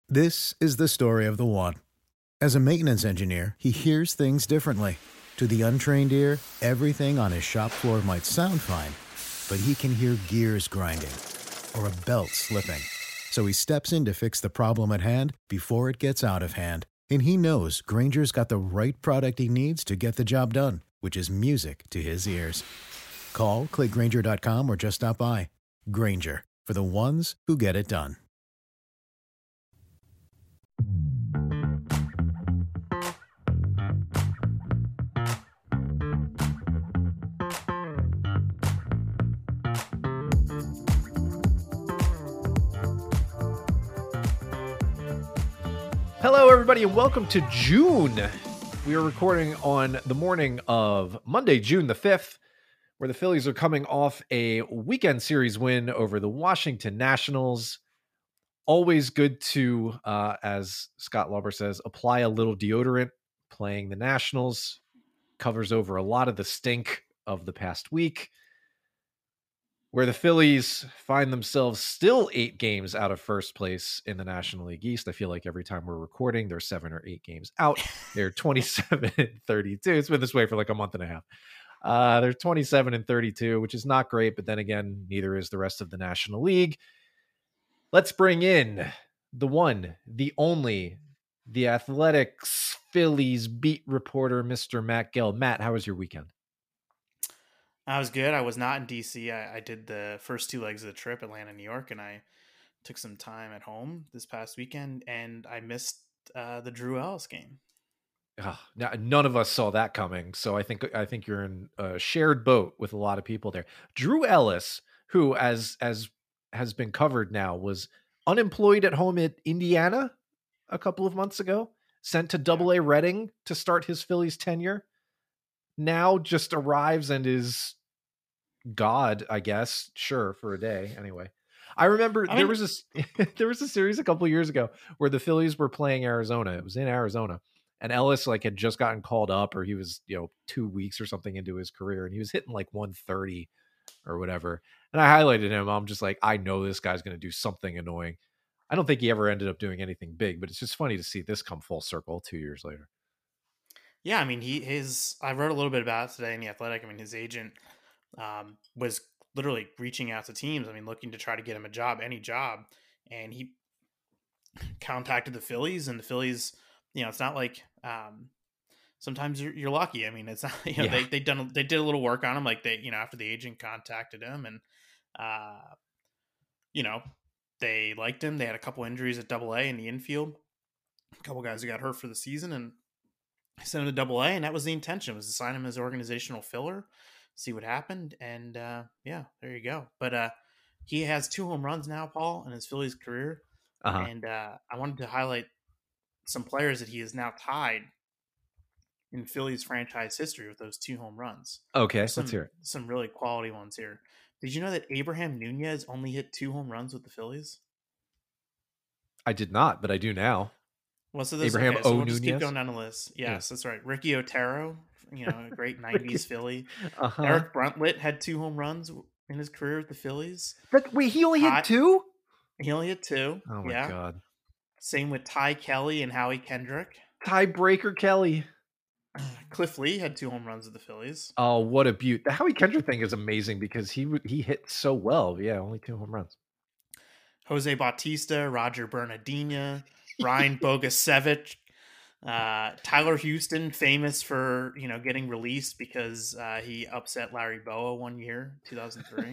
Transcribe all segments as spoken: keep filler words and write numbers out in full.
This is the story of the one. As a maintenance engineer, he hears things differently. To the untrained ear, everything on his shop floor might sound fine, but he can hear gears grinding or a belt slipping. So he steps in to fix the problem at hand before it gets out of hand. And he knows Grainger's got the right product he needs to get the job done, which is music to his ears. Call, click Grainger dot com, or just stop by. Grainger, for the ones who get it done. Hello, everybody, and welcome to June. We are recording on the morning of Monday, June the fifth, where the Phillies are coming off a weekend series win over the Washington Nationals. Always good to, uh, as Scott Lauber says, apply a little deodorant. Playing the Nationals covers over a lot of the stink of the past week, where the Phillies find themselves still eight games out of first place in the National League East. I feel like every time we're recording, they're seven or eight games out. They're twenty-seven and thirty-two. It's been this way for like a month and a half. Uh, they're twenty-seven and thirty-two, which is not great, but then again, neither is the rest of the National League. Let's bring in the one, the only, the Athletics Phillies beat reporter, Mister Matt Gill. Matt, how was your weekend? I was good. I was not in D C. I, I did the first two legs of the trip, Atlanta, New York, and I took some time at home this past weekend, and I missed uh, the Drew Ellis game. Oh, now, none of us saw that coming, so I think I think you're in a shared boat with a lot of people there. Drew Ellis, who, as as has been covered now, was unemployed at home at Indiana a couple of months ago, sent to Double A Reading to start his Phillies tenure, now just arrives and is God, I guess, sure, for a day. Anyway, I remember I mean, there was a there was a series a couple of years ago where the Phillies were playing Arizona. It was in Arizona, and Ellis like had just gotten called up, or he was you know two weeks or something into his career, and he was hitting like one thirty or whatever. And I highlighted him. I'm just like, I know this guy's going to do something annoying. I don't think he ever ended up doing anything big, but it's just funny to see this come full circle two years later. Yeah, I mean, he his I wrote a little bit about it today in The Athletic. I mean, his agent um, was literally reaching out to teams. I mean, looking to try to get him a job, any job. And he contacted the Phillies, and the Phillies, you know, it's not like um, sometimes you're, you're lucky. I mean, it's not, you know, yeah. they, they done, they did a little work on him. Like they, you know, after the agent contacted him and, uh, you know, they liked him. They had a couple injuries at Double A in the infield, a couple guys who got hurt for the season, and sent him to Double A. And that was the intention, was to sign him as organizational filler, see what happened. And uh, yeah, there you go. But uh, he has two home runs now, Paul, in his Phillies career. Uh-huh. And uh, I wanted to highlight some players that he is now tied in Phillies franchise history with those two home runs. Okay, some, let's hear it. Some really quality ones here. Did you know that Abraham Nunez only hit two home runs with the Phillies? I did not, but I do now. Well, so there's Abraham okay, so O. we'll Nunez. Just keep going down the list. Yes, yeah. That's right. Ricky Otero, you know, a great nineties Philly. Uh-huh. Eric Bruntlett had two home runs in his career with the Phillies. But wait, he only hit two? He only hit two. Oh my yeah. God. Same with Ty Kelly and Howie Kendrick. Tiebreaker Kelly. Cliff Lee had two home runs with the Phillies. Oh, what a beaut. The Howie Kendrick thing is amazing because he he hit so well. Yeah, only two home runs. Jose Bautista, Roger Bernardina, Ryan Bogusevic, uh, Tyler Houston, famous for, you know, getting released because uh, he upset Larry Bowa one year, two thousand three.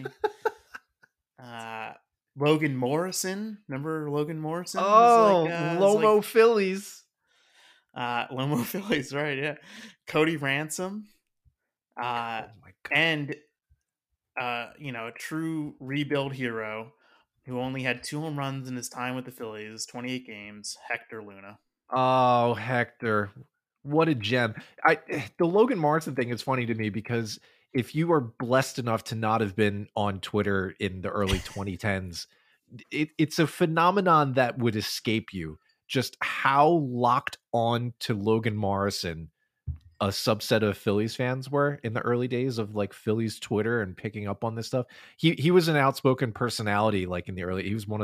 uh, Logan Morrison, remember Logan Morrison? Oh, like, uh, Lomo like, Phillies. Uh, Lomo Phillies, right? Yeah. Cody Ransom, uh, oh my God. and uh, you know, a true rebuild hero who only had two home runs in his time with the Phillies, twenty-eight games, Hector Luna. Oh, Hector. What a gem. I the Logan Morrison thing is funny to me because if you are blessed enough to not have been on Twitter in the early twenty tens, it, it's a phenomenon that would escape you. Just how locked on to Logan Morrison a subset of Phillies fans were in the early days of like Phillies Twitter and picking up on this stuff. He he was an outspoken personality, like in the early, he was one of the,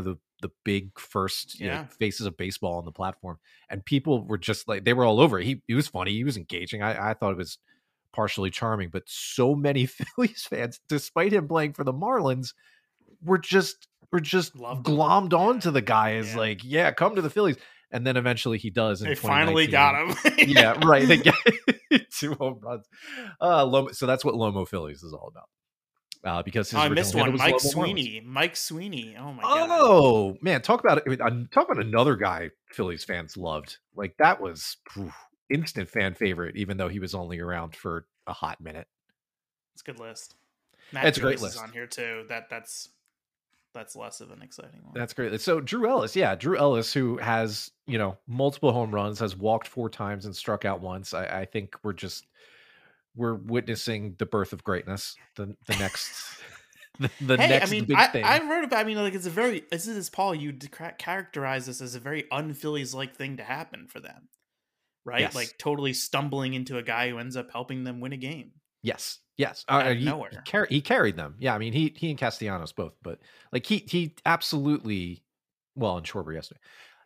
the big first you Yeah. know, faces of baseball on the platform, and people were just like, they were all over it. He, he was funny. He was engaging. I, I thought it was partially charming, but so many Phillies fans, despite him playing for the Marlins, were just, were just Loved him. glommed Yeah. onto the guy as Yeah. like, yeah, come to the Phillies. And then eventually he does. In They finally got him. Yeah, right. They get two home runs. Uh, Lomo, so that's what Lomo Phillies is all about. Uh, because his Oh, I original missed handle one. was Mike Lomo Sweeney. Marlins. Mike Sweeney. Oh my god. Oh man, talk about it. I mean, talk about another guy Phillies fans loved. Like that was phew, instant fan favorite, even though he was only around for a hot minute. It's a good list. Matt It's a great Joyce is list. on here too. That that's that's less of an exciting one. That's great. So Drew Ellis, yeah, Drew Ellis, who has you know multiple home runs, has walked four times and struck out once. I, I think we're just we're witnessing the birth of greatness. The the next. The, the hey, next I mean, big I, thing. I wrote about. I mean, like it's a very. This is Paul. You characterize this as a very un-Phillies like thing to happen for them, right? Yes. Like totally stumbling into a guy who ends up helping them win a game. Yes, yes. Out Uh, of he, nowhere. He, car- he carried them. Yeah, I mean, he he and Castellanos both, but like he he absolutely. Well, and Schwarber yesterday,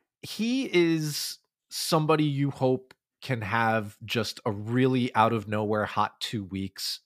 he is somebody you hope can have just a really out of nowhere hot two weeks.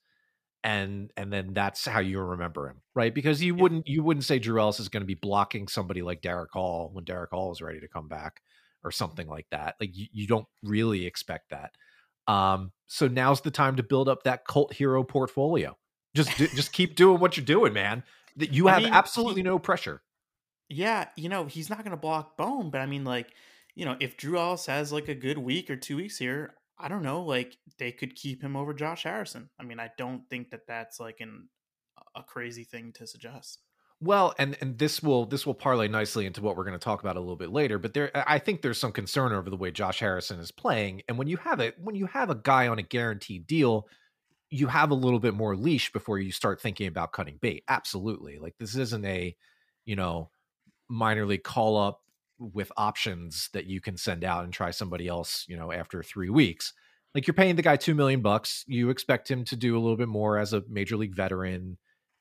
And and then that's how you remember him, right? Because you Yeah. wouldn't you wouldn't say Drew Ellis is going to be blocking somebody like Derek Hall when Derek Hall is ready to come back or something like that. Like you, you don't really expect that. Um, so now's the time to build up that cult hero portfolio. Just do, just keep doing what you're doing, man. That you I have mean, absolutely he- no pressure. Yeah, you know, he's not going to block Bone, but I mean, like, you know, if Drew Ellis has like a good week or two weeks here, I don't know, like they could keep him over Josh Harrison. I mean, I don't think that that's like an a crazy thing to suggest. Well, and and this will this will parlay nicely into what we're going to talk about a little bit later. But there, I think there's some concern over the way Josh Harrison is playing, and when you have it, when you have a guy on a guaranteed deal, you have a little bit more leash before you start thinking about cutting bait. Absolutely, like this isn't a, you know, minor league call up with options that you can send out and try somebody else, you know, after three weeks. Like you're paying the guy two million bucks. You expect him to do a little bit more as a major league veteran,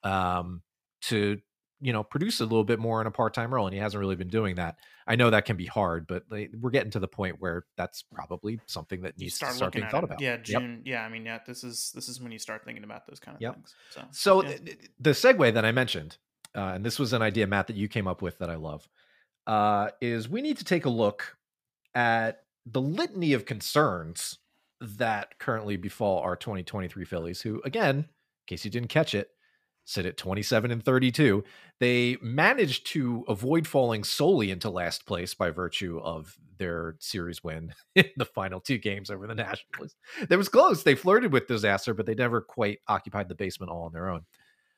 um, to, you know, produce a little bit more in a part-time role. And he hasn't really been doing that. I know that can be hard, but like, we're getting to the point where that's probably something that You needs start to start looking being at thought it. about. Yeah, Yep. June. Yeah, I mean, yeah, this is this is when you start thinking about those kind of Yep. things. So, So yeah. th- the segue that I mentioned, uh, and this was an idea, Matt, that you came up with that I love, uh, is we need to take a look at the litany of concerns that currently befall our twenty twenty-three Phillies, who, again, in case you didn't catch it, sit at twenty-seven and thirty-two. They managed to avoid falling solely into last place by virtue of their series win in the final two games over the Nationals. That was close. They flirted with disaster, but they never quite occupied the basement all on their own.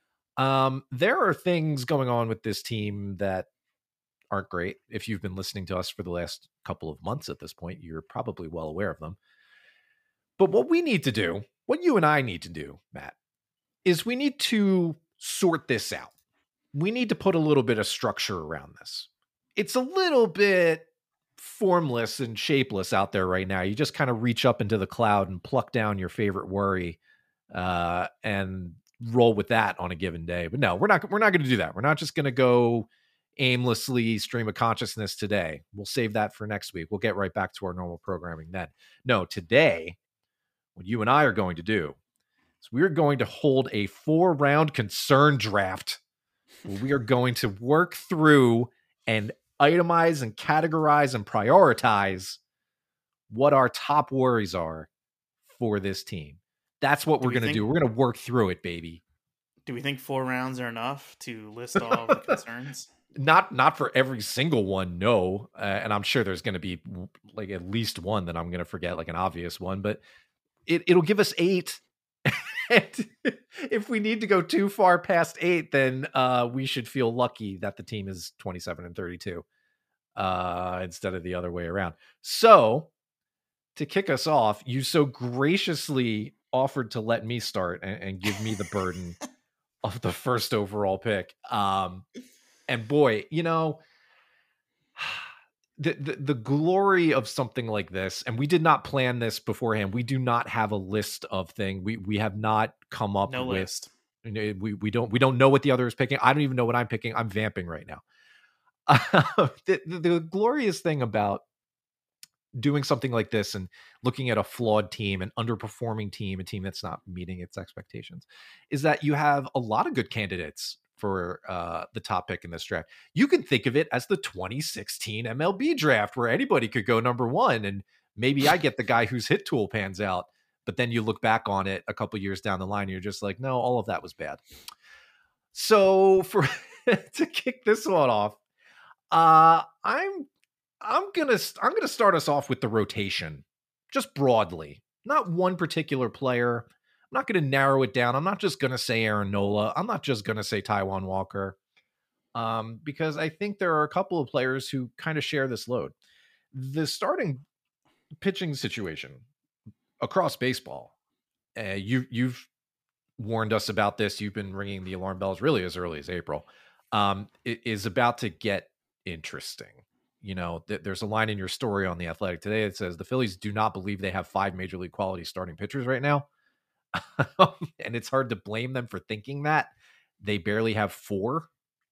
Um, there are things going on with this team that aren't great. If you've been listening to us for the last couple of months at this point, you're probably well aware of them. But what we need to do, what you and I need to do, Matt, is we need to sort this out. We need to put a little bit of structure around this. It's a little bit formless and shapeless out there right now. You just kind of reach up into the cloud and pluck down your favorite worry, uh, and roll with that on a given day. But no, we're not, we're not going to do that. We're not just going to go aimlessly stream of consciousness today. We'll save that for next week. We'll get right back to our normal programming then. No, today, what you and I are going to do is we're going to hold a four round concern draft where we are going to work through and itemize and categorize and prioritize what our top worries are for this team. That's what Do we're we going to think- do. We're going to work through it, baby. Do we think four rounds are enough to list all of the concerns? Not not for every single one, no. Uh, and I'm sure there's going to be like at least one that I'm going to forget, like an obvious one, but it, it'll give us eight. And if we need to go too far past eight, then uh, we should feel lucky that the team is twenty-seven and thirty-two uh, instead of the other way around. So to kick us off, you so graciously offered to let me start and, and give me the burden of the first overall pick. Um, and boy, you know, the, the the glory of something like this, and we did not plan this beforehand. We do not have a list of things. We we have not come up No with. list. You know, we we don't we don't know what the other is picking. I don't even know what I'm picking. I'm vamping right now. Uh, the, the, the glorious thing about doing something like this and looking at a flawed team, an underperforming team, a team that's not meeting its expectations, is that you have a lot of good candidates for uh, the top pick in this draft. You can think of it as the twenty sixteen M L B draft where anybody could go number one, and maybe I get the guy whose hit tool pans out. But then you look back on it a couple years down the line, and you're just like, no, all of that was bad. So for to kick this one off, uh, I'm I'm gonna I'm gonna start us off with the rotation, just broadly, not one particular player. I'm not gonna narrow it down. I'm not just gonna say Aaron Nola. I'm not just gonna say Taijuan Walker, um, because I think there are a couple of players who kind of share this load. The starting pitching situation across baseball, uh, you you've warned us about this. You've been ringing the alarm bells really as early as April. Um, it is about to get interesting. You know, th- there's a line in your story on The Athletic today that says the Phillies do not believe they have five major league quality starting pitchers right now. And it's hard to blame them for thinking that. They barely have four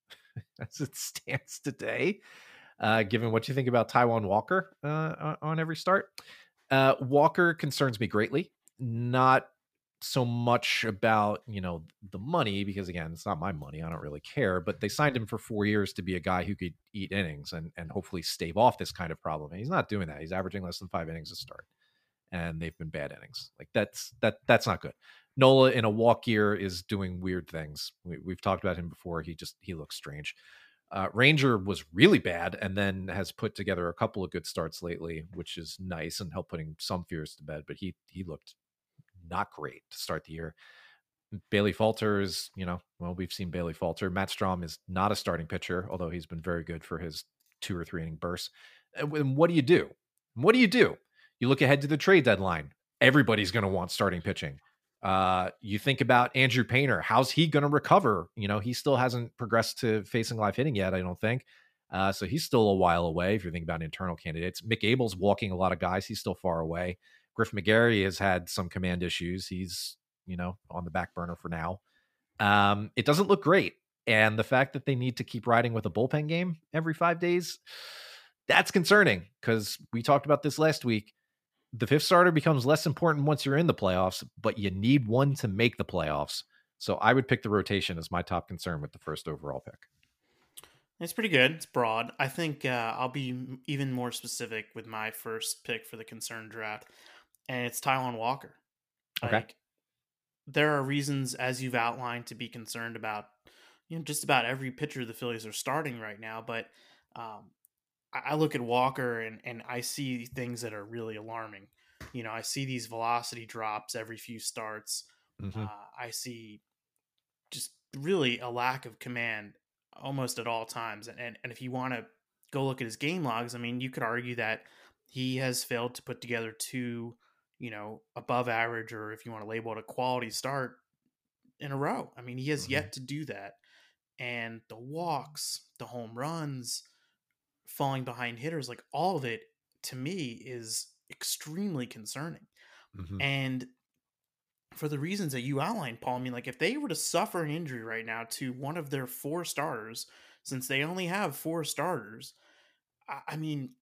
as it stands today, uh, given what you think about Taijuan Walker uh, on every start. Uh, Walker concerns me greatly. Not so much about, you know, the money, because again, it's not my money. I don't really care, but they signed him for four years to be a guy who could eat innings and, and hopefully stave off this kind of problem. And he's not doing that. He's averaging less than five innings a start, and they've been bad innings. Like that's, that, that's not good. Nola in a walk year is doing weird things. We, we've talked about him before. He just, he looks strange. Uh, Ranger was really bad and then has put together a couple of good starts lately, which is nice and helped putting some fears to bed, but he, he looked not great to start the year. Bailey Falter is, you know, well, we've seen Bailey Falter. Matt Strom is not a starting pitcher, although he's been very good for his two or three inning bursts. And what do you do? What do you do? You look ahead to the trade deadline. Everybody's going to want starting pitching. Uh, you think about Andrew Painter. How's he going to recover? You know, he still hasn't progressed to facing live hitting yet, I don't think. Uh, so he's still a while away if you're thinking about internal candidates. Mick Abel's walking a lot of guys. He's still far away. Griff McGarry has had some command issues. He's, you know, on the back burner for now. Um, it doesn't look great. And the fact that they need to keep riding with a bullpen game every five days, that's concerning, because we talked about this last week. The fifth starter becomes less important once you're in the playoffs, but you need one to make the playoffs. So I would pick the rotation as my top concern with the first overall pick. It's pretty good. It's broad. I think uh, I'll be even more specific with my first pick for the concern draft, and it's Taijuan Walker. Okay. Like, there are reasons, as you've outlined, to be concerned about, you know, just about every pitcher the Phillies are starting right now. But um, I, I look at Walker and, and I see things that are really alarming. You know, I see these velocity drops every few starts. Mm-hmm. Uh, I see just really a lack of command almost at all times. And, and, and if you want to go look at his game logs, I mean, you could argue that he has failed to put together two, you know, above average, or if you want to label it a quality start, in a row. I mean, he has mm-hmm. yet to do that. And the walks, the home runs, falling behind hitters, like all of it to me is extremely concerning. Mm-hmm. And for the reasons that you outlined, Paul, I mean, like if they were to suffer an injury right now to one of their four starters, since they only have four starters, I, I mean,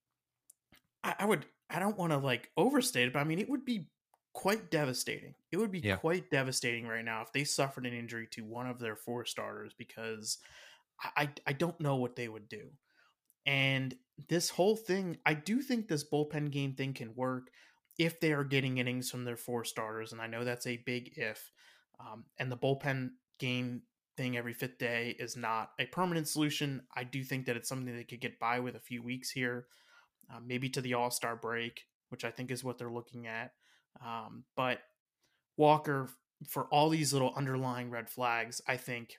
I, I would, I don't want to like overstate it, but I mean, it would be quite devastating. It would be yeah. quite devastating right now if they suffered an injury to one of their four starters, because I, I don't know what they would do. And this whole thing, I do think this bullpen game thing can work if they are getting innings from their four starters. And I know that's a big if. Um, and the bullpen game thing every fifth day is not a permanent solution. I do think that it's something they could get by with a few weeks here, uh, maybe to the All-Star break, which I think is what they're looking at. Um, but Walker, for all these little underlying red flags, I think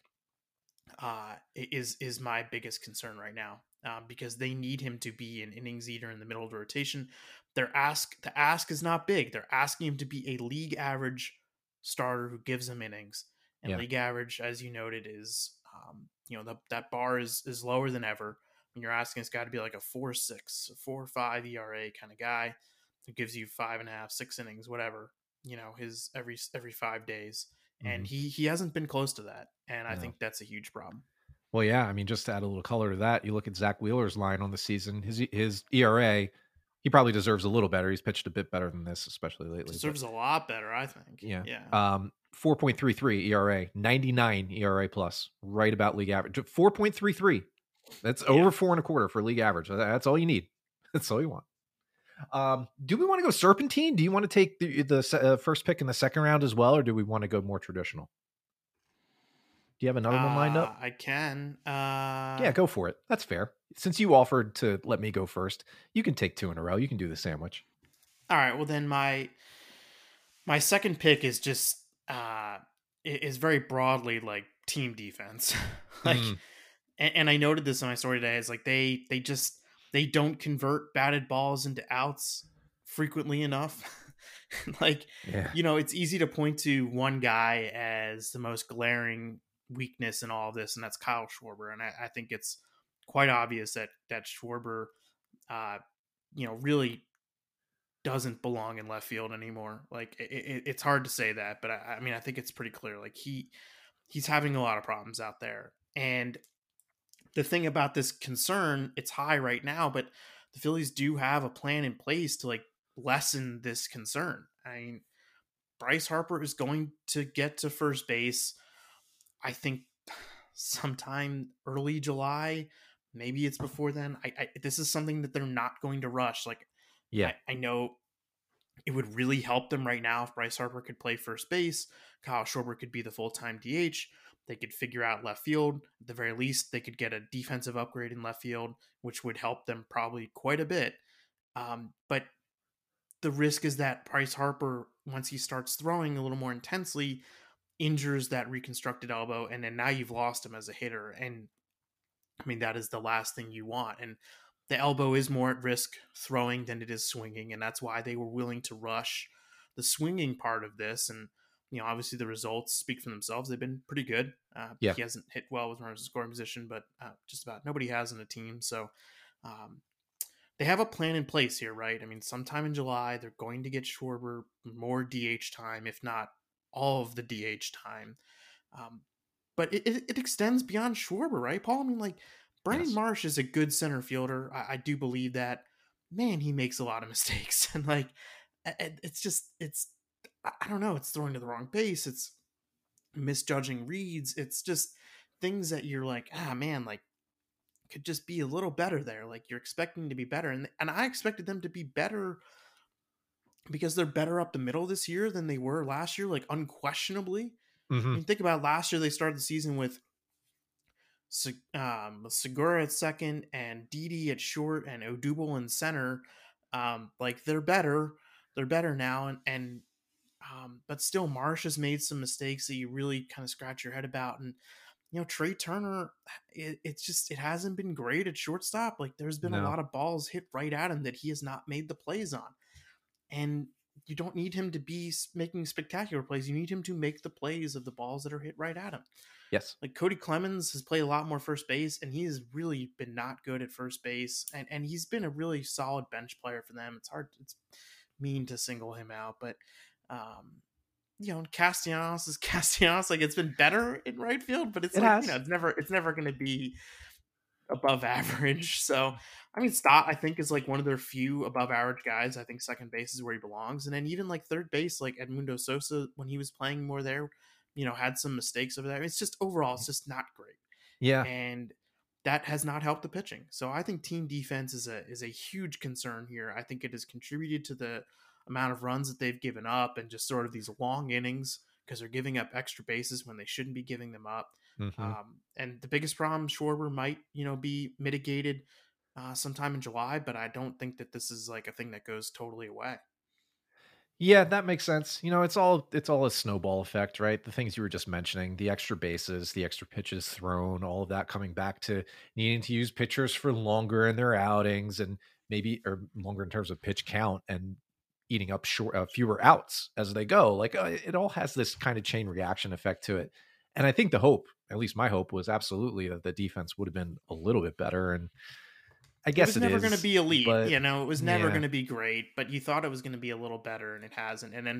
uh, is is my biggest concern right now, uh, because they need him to be an innings eater in the middle of the rotation. Their ask, the ask is not big. They're asking him to be a league average starter who gives them innings, and yeah. league average, as you noted, is um, you know the, that bar is is lower than ever. When you're asking this guy to be like a four six, four five E R A kind of guy who gives you five and a half, six innings, whatever, you know, his every every five days. And mm-hmm. he he hasn't been close to that. And I no. think that's a huge problem. Well, yeah, I mean, just to add a little color to that, you look at Zach Wheeler's line on the season. His his E R A, he probably deserves a little better. He's pitched a bit better than this, especially lately. But Deserves a lot better, I think. yeah, Yeah. um, four point three three E R A, ninety-nine E R A plus, right about league average. four point three three. That's Yeah. over four and a quarter for league average. That's all you need. That's all you want. Um, do we want to go Serpentine? Do you want to take the, the uh, first pick in the second round as well, or do we want to go more traditional? Do you have another one lined Uh, up? I can. Yeah, Uh, go for it. That's fair. Since you offered to let me go first, you can take two in a row. You can do the sandwich. all right. Well, then my my second pick is just uh i- is very broadly like team defense. like Mm, and, and I noted this in my story today. Is like they they just they don't convert batted balls into outs frequently enough. like yeah. you know, it's easy to point to one guy as the most glaring weakness in all of this, and that's Kyle Schwarber. And I, I think it's quite obvious that that Schwarber, uh, you know, really doesn't belong in left field anymore. Like it, it, it's hard to say that, but I, I mean, I think it's pretty clear. Like he he's having a lot of problems out there, and the thing about this concern, it's high right now, but the Phillies do have a plan in place to like lessen this concern. I mean, Bryce Harper is going to get to first base, I think, sometime early July. Maybe it's before then. I, I this is something that they're not going to rush. Like Yeah. I, I know it would really help them right now if Bryce Harper could play first base. Kyle Schwarber could be the full time D H. They could figure out left field. At the very least, they could get a defensive upgrade in left field, which would help them probably quite a bit. Um, but the risk is that Bryce Harper, once he starts throwing a little more intensely, injures that reconstructed elbow, and then now you've lost him as a hitter. And I mean, that is the last thing you want. And the elbow is more at risk throwing than it is swinging, and that's why they were willing to rush the swinging part of this. And you know, obviously the results speak for themselves. They've been pretty good. Uh, Yeah. he hasn't hit well with runners in scoring position, but uh, just about nobody has in a team. So um, they have a plan in place here, right? I mean, sometime in July they're going to get Schwarber more D H time, if not all of the D H time. Um, but it, it, it extends beyond Schwarber, right, Paul? I mean, like Brandon Yes. Marsh is a good center fielder. I, I do believe that. Man, he makes a lot of mistakes, and like it's just it's I don't know. It's throwing to the wrong pace. It's misjudging reads. It's just things that you're like, ah, man, like could just be a little better there. Like you're expecting to be better, and and I expected them to be better because they're better up the middle this year than they were last year, like unquestionably. I Hmm. mean, think about last year. They started the season with um, Segura at second and Didi at short and Odubel in center. Um, like they're better, they're better now, and and um, but still, Marsh has made some mistakes that you really kind of scratch your head about. And you know, Trey Turner, it, it's just it hasn't been great at shortstop. Like there's been a No. lot of balls hit right at him that he has not made the plays on, and you don't need him to be making spectacular plays. You need him to make the plays of the balls that are hit right at him. Yes. Like Cody Clemens has played a lot more first base, and he has really been not good at first base. And and he's been a really solid bench player for them. It's hard, it's mean to single him out, but um, you know, Castellanos is Castellanos. Like it's been better in right field, but it's It like you has. know, it's never it's never going to be above average. So I mean, Stott I think is like one of their few above average guys. I think second base is where he belongs, and then even like third base, like Edmundo Sosa when he was playing more there, you know, had some mistakes over there. It's just overall, it's just not great, Yeah. and that has not helped the pitching. So I think team defense is a is a huge concern here. I think it has contributed to the amount of runs that they've given up and just sort of these long innings because they're giving up extra bases when they shouldn't be giving them up. Hmm. Um, and the biggest problem, Schwarber might, you know, be mitigated uh, sometime in July, but I don't think that this is like a thing that goes totally away. Yeah, that makes sense. You know, it's all it's all a snowball effect, right? The things you were just mentioning, the extra bases, the extra pitches thrown, all of that coming back to needing to use pitchers for longer in their outings and maybe or longer in terms of pitch count and eating up short uh, fewer outs as they go. Like uh, it all has this kind of chain reaction effect to it. And I think the hope, at least my hope, was absolutely that the defense would have been a little bit better. And I It guess was it never going to is, be elite, but you know, it was never yeah, going to be great, but you thought it was going to be a little better and it hasn't. And then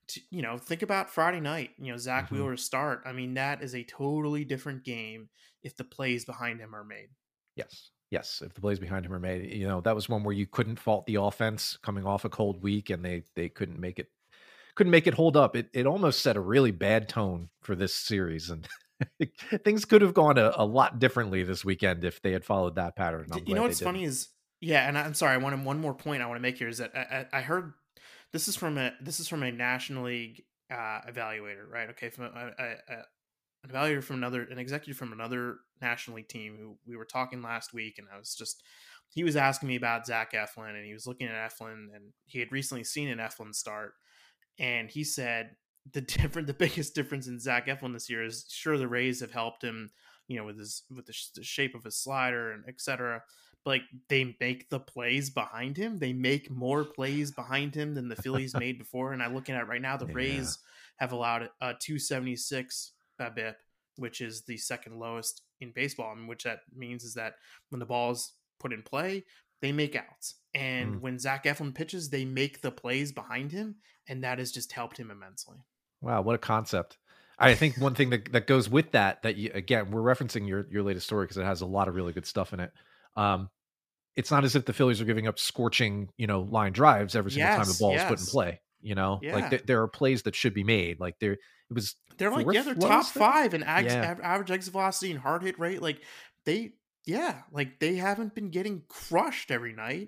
to, you know, think about Friday night, you know, Zach Mhm. Wheeler start. I mean, that is a totally different game if the plays behind him are made. Yes. Yes. If the plays behind him are made, you know, that was one where you couldn't fault the offense coming off a cold week and they they couldn't make it couldn't make it hold up. It it almost set a really bad tone for this series. And things could have gone a, a lot differently this weekend if they had followed that pattern. D- I'm You know glad they what's didn't. funny is, yeah, and I'm sorry. I wanted one more point I want to make here is that I, I I heard this is from a this is from a National League uh, evaluator, right? Okay, from a, a, a, an evaluator from another, an executive from another National League team who we were talking last week, and I was just, he was asking me about Zach Eflin, and he was looking at Eflin, and he had recently seen an Eflin start, and he said the different, the biggest difference in Zach Eflin this year is sure the Rays have helped him, you know, with his with the, sh- the shape of his slider and et cetera. But like they make the plays behind him, they make more plays behind him than the Phillies made before. And I'm looking at right now, the Yeah. Rays have allowed a two seventy-six BABIP, which is the second lowest in baseball. And which that means is that when the ball is put in play, they make outs. And Mm. when Zach Eflin pitches, they make the plays behind him, and that has just helped him immensely. Wow, what a concept. I think one thing that, that goes with that, that you, again, we're referencing your, your latest story because it has a lot of really good stuff in it. Um, it's not as if the Phillies are giving up scorching, you know, line drives every single time the Yes, ball is put in yes, play. You know, like yeah. th- there are plays that should be made. Like there, it was They're like, yeah, fourth they're top lowest there. five in ag- Yeah, av- average exit velocity and hard hit rate. Like they, yeah, like they haven't been getting crushed every night.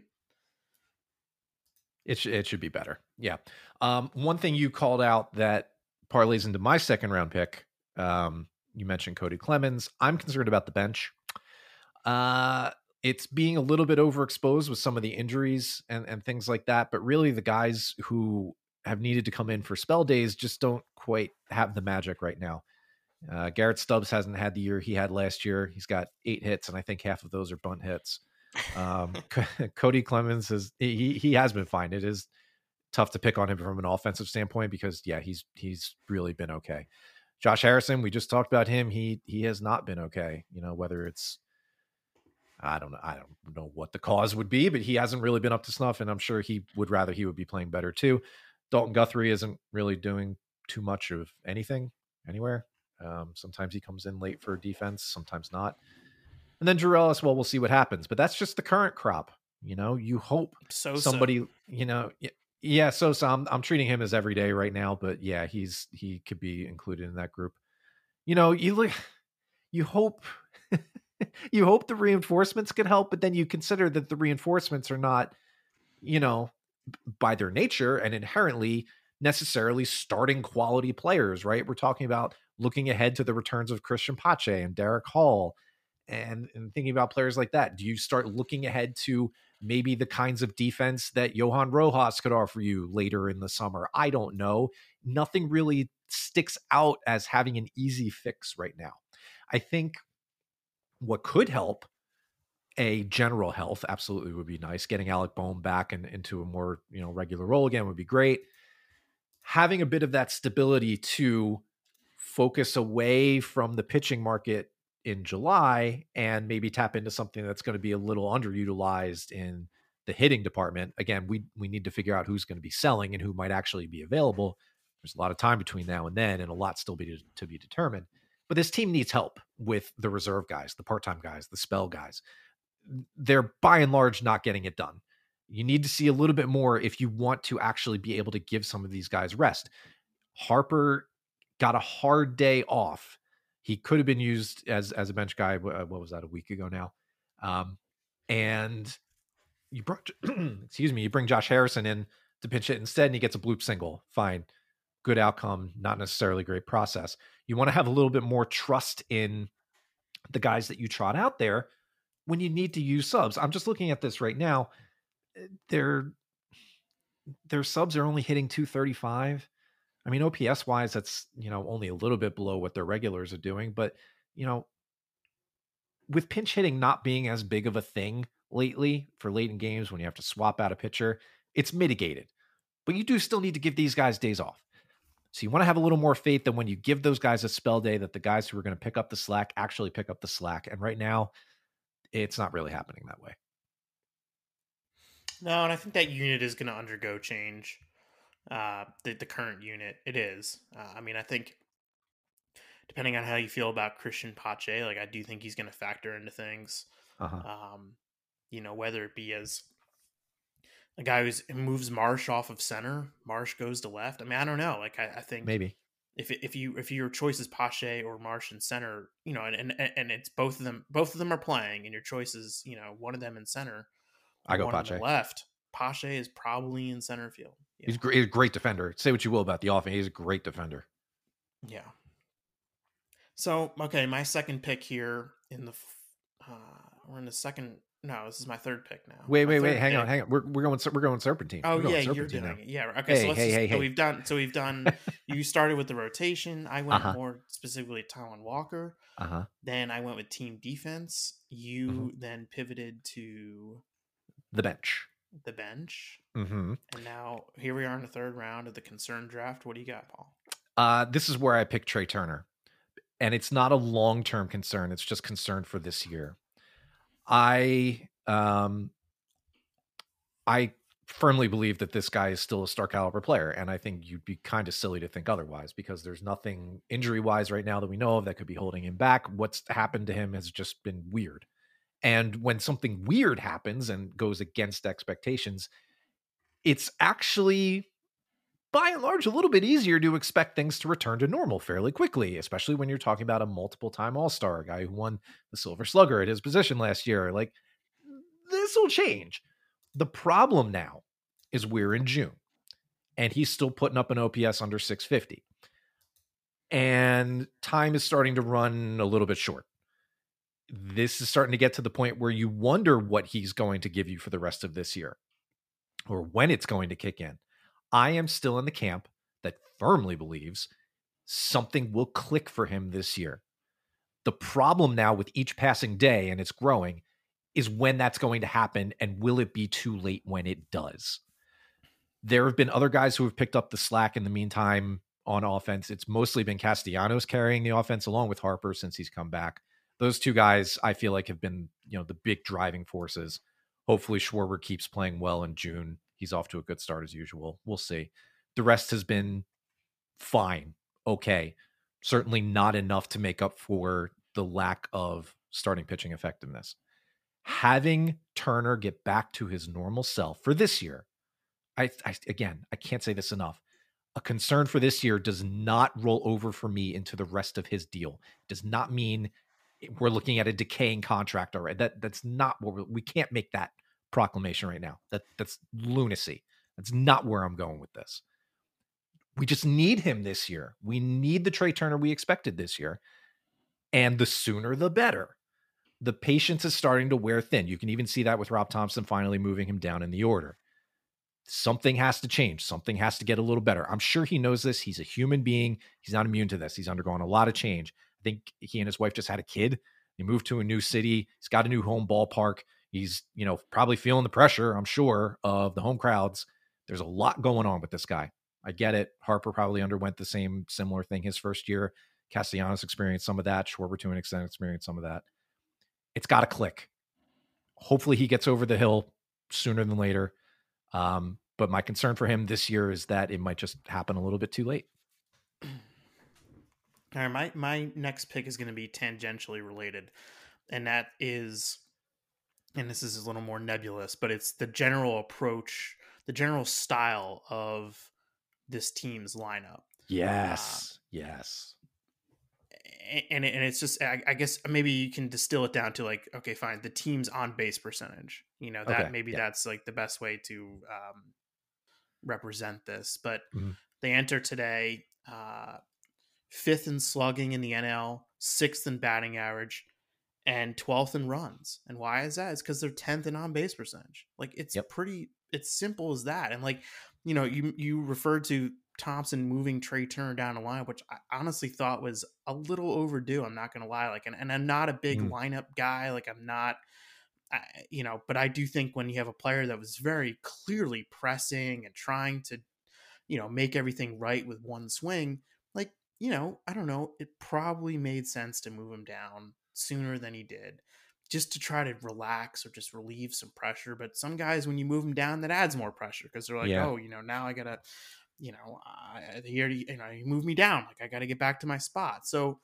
it sh- it should be better. Yeah. Um, one thing you called out that parlays into my second round pick. Um, you mentioned Cody Clemens. I'm concerned about the bench. Uh, it's being a little bit overexposed with some of the injuries and, and things like that. But really, the guys who have needed to come in for spell days just don't quite have the magic right now. Uh, Garrett Stubbs hasn't had the year he had last year. He's got eight hits, and I think half of those are bunt hits. Um, Cody Clemens is he he has been fine. It is tough to pick on him from an offensive standpoint because yeah, he's he's really been okay. Josh Harrison, we just talked about him. He he has not been okay. You know, whether it's I don't know. I don't know what the cause would be, but he hasn't really been up to snuff, and I'm sure he would rather he would be playing better too. Dalton Guthrie isn't really doing too much of anything anywhere. Um, sometimes he comes in late for defense, sometimes not. And then Drew Ellis, well, we'll see what happens. But that's just the current crop. You know, you hope Sosa. somebody, you know, yeah. So, so I'm, I'm treating him as every day right now, but yeah, he's he could be included in that group. You know, you look, you hope. You hope the reinforcements can help, but then you consider that the reinforcements are not, you know, by their nature and inherently necessarily starting quality players, right? We're talking about looking ahead to the returns of Christian Pache and Derek Hall and, and thinking about players like that. Do you start looking ahead to maybe the kinds of defense that Johan Rojas could offer you later in the summer? I don't know. Nothing really sticks out as having an easy fix right now. I think what could help a general health absolutely would be nice. Getting Alec Bohm back and into a more, you know, regular role again would be great. Having a bit of that stability to focus away from the pitching market in July and maybe tap into something that's going to be a little underutilized in the hitting department. Again, we we need to figure out who's going to be selling and who might actually be available. There's a lot of time between now and then and a lot still be to, to be determined. But this team needs help with the reserve guys, the part-time guys, the spell guys. They're by and large not getting it done. You need to see a little bit more if you want to actually be able to give some of these guys rest. Harper got a hard day off. He could have been used as as a bench guy. What was that, a week ago now? Um, and you brought, excuse me, you bring Josh Harrison in to pitch it instead, and he gets a bloop single. Fine, good outcome. Not necessarily great process. You want to have a little bit more trust in the guys that you trot out there when you need to use subs. I'm just looking at this right now. Their their subs are only hitting two thirty-five. I mean, O P S wise, that's, you know, only a little bit below what their regulars are doing. But, you know, with pinch hitting not being as big of a thing lately for late in games when you have to swap out a pitcher, it's mitigated. But you do still need to give these guys days off. So you want to have a little more faith that when you give those guys a spell day, that the guys who are going to pick up the slack actually pick up the slack. And right now, it's not really happening that way. No, and I think that unit is going to undergo change. uh, the, the current unit. It is. Uh, I mean, I think depending on how you feel about Christian Pache, like I do think he's going to factor into things. Uh-huh. Um, you know, whether it be as a guy who moves Marsh off of center, Marsh goes to left. I mean, I don't know. Like I, I think Maybe. if if you if your choice is Pache or Marsh in center, you know, and, and and it's both of them, both of them are playing, and your choice is, you know, one of them in center I or go one on the Pache. left. Pache is probably in center field. Yeah. He's great, he's a great defender. Say what you will about the offense. He's a great defender. Yeah. So, okay, my second pick here in the, uh, we're in the second. No, this is my third pick now. Wait, My wait, wait. third Hang pick. on, hang on. We're we're going we're going Serpentine. Oh we're going yeah, you're Serpentine doing now. it. Yeah. Okay. Hey, so let's hey, just, hey, so hey. we've done. So we've done. You started with the rotation. I went Uh-huh. more specifically at Talon Walker. Uh-huh. Then I went with team defense. You Mhm. then pivoted to The bench. the bench, Mm-hmm. and now here we are in the third round of the concern draft. What do you got, Paul? Uh, this is where I picked Trey Turner. And it's not a long-term concern. It's just concern for this year. I um I firmly believe that this guy is still a star caliber player. And I think you'd be kind of silly to think otherwise, because there's nothing injury wise right now that we know of that could be holding him back. What's happened to him has just been weird. And when something weird happens and goes against expectations, it's actually by and large a little bit easier to expect things to return to normal fairly quickly, especially when you're talking about a multiple time all-star, a guy who won the Silver Slugger at his position last year. Like, this will change. The problem now is we're in June and he's still putting up an O P S under six fifty. And time is starting to run a little bit short. This is starting to get to the point where you wonder what he's going to give you for the rest of this year or when it's going to kick in. I am still in the camp that firmly believes something will click for him this year. The problem now with each passing day, and it's growing, is when that's going to happen, and will it be too late when it does? There have been other guys who have picked up the slack in the meantime on offense. It's mostly been Castellanos carrying the offense along with Harper since he's come back. Those two guys, I feel like, have been, you know, the big driving forces. Hopefully Schwarber keeps playing well in June. He's off to a good start as usual. We'll see. The rest has been fine. Okay. Certainly not enough to make up for the lack of starting pitching effectiveness. Having Turner get back to his normal self for this year, I, I again, I can't say this enough. A concern for this year does not roll over for me into the rest of his deal. It does not mean we're looking at a decaying contract already. That that's not what we're, we can't make that proclamation right now. That that's lunacy. That's not where I'm going with this. We just need him this year. We need the Trey Turner we expected this year. And the sooner the better. The patience is starting to wear thin. You can even see that with Rob Thompson finally moving him down in the order. Something has to change. Something has to get a little better. I'm sure he knows this. He's a human being. He's not immune to this. He's undergone a lot of change. I think he and his wife just had a kid. He moved to a new city. He's got a new home ballpark. He's, you know, probably feeling the pressure, I'm sure, of the home crowds. There's a lot going on with this guy. I get it. Harper probably underwent the same similar thing his first year. Castellanos experienced some of that. Schwarber, to an extent, experienced some of that. It's got to click. Hopefully he gets over the hill sooner than later. Um, but my concern for him this year is that it might just happen a little bit too late. All right, my, my next pick is going to be tangentially related, and that is, and this is a little more nebulous, but it's the general approach, the general style of this team's lineup. Yes, uh, yes. And, and it's just, I, I guess maybe you can distill it down to like, okay, fine, the team's on base percentage. You know, that okay, maybe yeah. that's like the best way to um, represent this. But mm-hmm. they enter today uh, fifth in slugging in the N L, sixth in batting average, and twelfth in runs. And why is that? It's because they're tenth in on base percentage. Like, it's yep. pretty, it's simple as that. And like, you know, you you referred to Thompson moving Trey Turner down the line, which I honestly thought was a little overdue. I'm not going to lie. Like, and, and I'm not a big mm. lineup guy. Like, I'm not, I, you know, but I do think when you have a player that was very clearly pressing and trying to, you know, make everything right with one swing, like, you know, I don't know, it probably made sense to move him down sooner than he did, just to try to relax or just relieve some pressure. But some guys, when you move them down, that adds more pressure because they're like, yeah. oh, you know, now I gotta, you know, I, he already, you know, he moved me down. Like I got to get back to my spot. So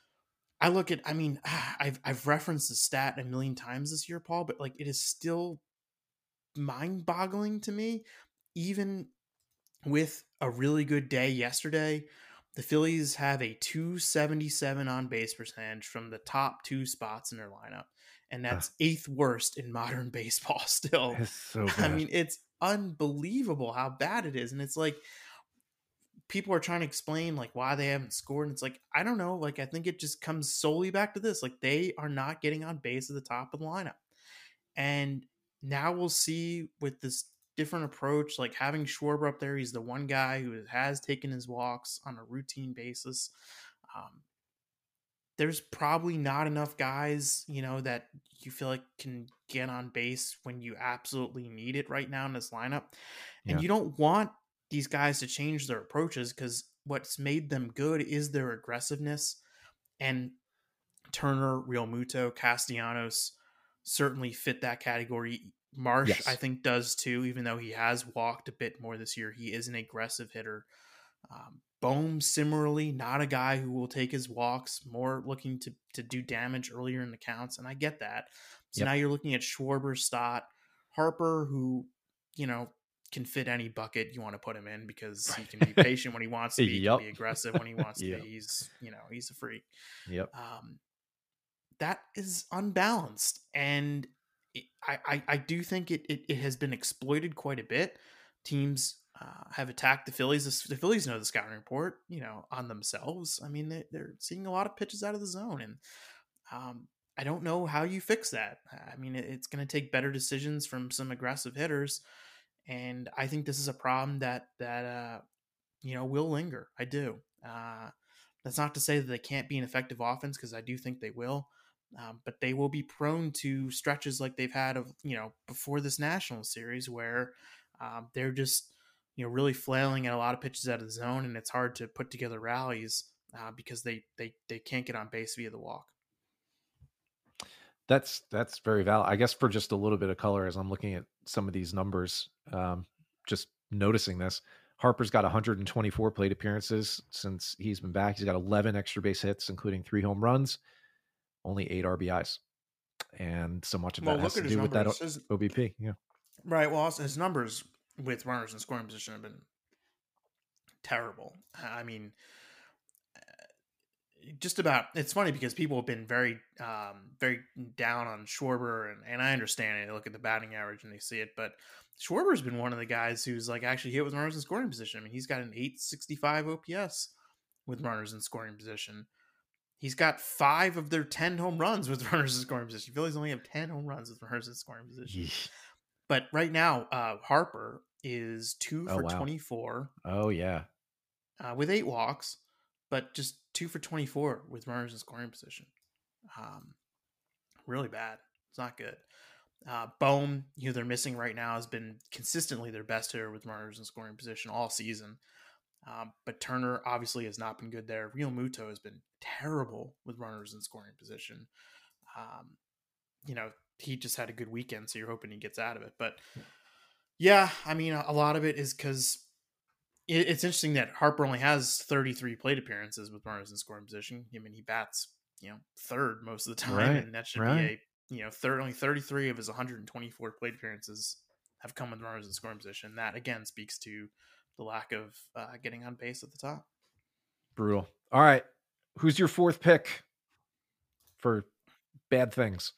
I look at, I mean, I've I've referenced the stat a million times this year, Paul, but like it is still mind-boggling to me, even with a really good day yesterday. The Phillies have a two seventy-seven on base percentage from the top two spots in their lineup, and that's eighth worst in modern baseball still. It's so I bad. mean, it's unbelievable how bad it is. And it's like people are trying to explain like why they haven't scored. And it's like, I don't know. Like, I think it just comes solely back to this. Like, they are not getting on base at the top of the lineup. And now we'll see with this different approach, like having Schwarber up there. He's the one guy who has taken his walks on a routine basis. Um, there's probably not enough guys, you know, that you feel like can get on base when you absolutely need it right now in this lineup. And Yeah. you don't want these guys to change their approaches because what's made them good is their aggressiveness. And Turner, Real Muto, Castellanos certainly fit that category. Marsh, Yes. I think, does too, even though he has walked a bit more this year. He is an aggressive hitter. Um, Bohm, similarly, not a guy who will take his walks, more looking to, to do damage earlier in the counts, and I get that. So Yep. now you're looking at Schwarber, Stott, Harper, who, you know, can fit any bucket you want to put him in because he can be patient when he wants to be, he Yep. can be aggressive when he wants to Yep. be. He's, you know, he's a freak. Yep. Um, that is unbalanced, and it, I, I I do think it, it it has been exploited quite a bit. Teams uh, have attacked the Phillies. The, the Phillies know the scouting report, you know, on themselves. I mean, they, they're seeing a lot of pitches out of the zone, and um, I don't know how you fix that. I mean, it, it's going to take better decisions from some aggressive hitters, and I think this is a problem that that uh, you know will linger. I do. Uh, that's not to say that they can't be an effective offense because I do think they will. Um, but they will be prone to stretches like they've had of, you know, before this national series where um, they're just, you know, really flailing at a lot of pitches out of the zone, and it's hard to put together rallies uh, because they, they, they can't get on base via the walk. That's, that's very valid. I guess for just a little bit of color, as I'm looking at some of these numbers, um, just noticing this, Harper's got one hundred twenty-four plate appearances since he's been back. He's got eleven extra base hits, including three home runs, only eight R B Is. And so much of Well, that has look to at do his with that numbers. His- O B P. Yeah. Right. Well, also his numbers with runners in scoring position have been terrible. I mean, just about, it's funny because people have been very, um, very down on Schwarber, and, and I understand it. They look at the batting average and they see it, but Schwarber's been one of the guys who's like actually hit with runners in scoring position. I mean, he's got an eight sixty-five O P S with runners in scoring position. He's got five of their ten home runs with runners in scoring position. Phillies only have ten home runs with runners in scoring position. Yeesh. But right now, uh, Harper is two Oh, for wow. twenty-four Oh, yeah. uh, with eight walks, but just two for twenty-four with runners in scoring position. Um, really bad. It's not good. Uh, Bohm, who they're missing right now, has been consistently their best hitter with runners in scoring position all season. Um, but Turner obviously has not been good there. Real Muto has been terrible with runners in scoring position. Um, you know, he just had a good weekend, so you're hoping he gets out of it. But yeah, I mean, a lot of it is because it, it's interesting that Harper only has thirty-three plate appearances with runners in scoring position. I mean, he bats, you know, third most of the time, Right, and that should right. be a, you know, third, only thirty-three of his one hundred twenty-four plate appearances have come with runners in scoring position. That again speaks to the lack of uh, getting on base at the top. Brutal. All right. Who's your fourth pick for bad things?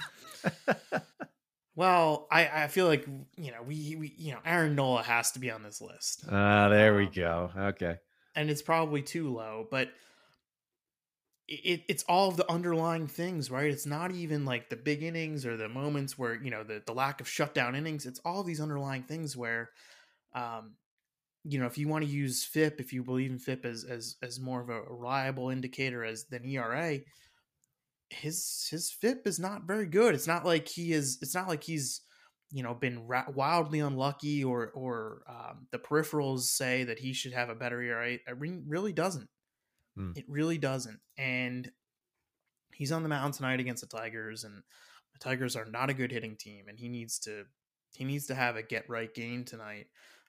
Well, I, I feel like, you know, we, we, you know, Aaron Nola has to be on this list. Ah, uh, there um, we go. Okay. And it's probably too low, but it, it's all of the underlying things, right? It's not even like the big innings or the moments where, you know, the, the lack of shutdown innings. It's all these underlying things where, um, you know, if you want to use F I P, if you believe in F I P as, as, as more of a reliable indicator as than E R A, his, his F I P is not very good. It's not like he is, it's not like he's, you know, been ra- wildly unlucky or, or um, the peripherals say that he should have a better E R A. It really doesn't. Hmm. It really doesn't. And he's on the mound tonight against the Tigers, and the Tigers are not a good hitting team, and he needs to, he needs to have a get right game tonight.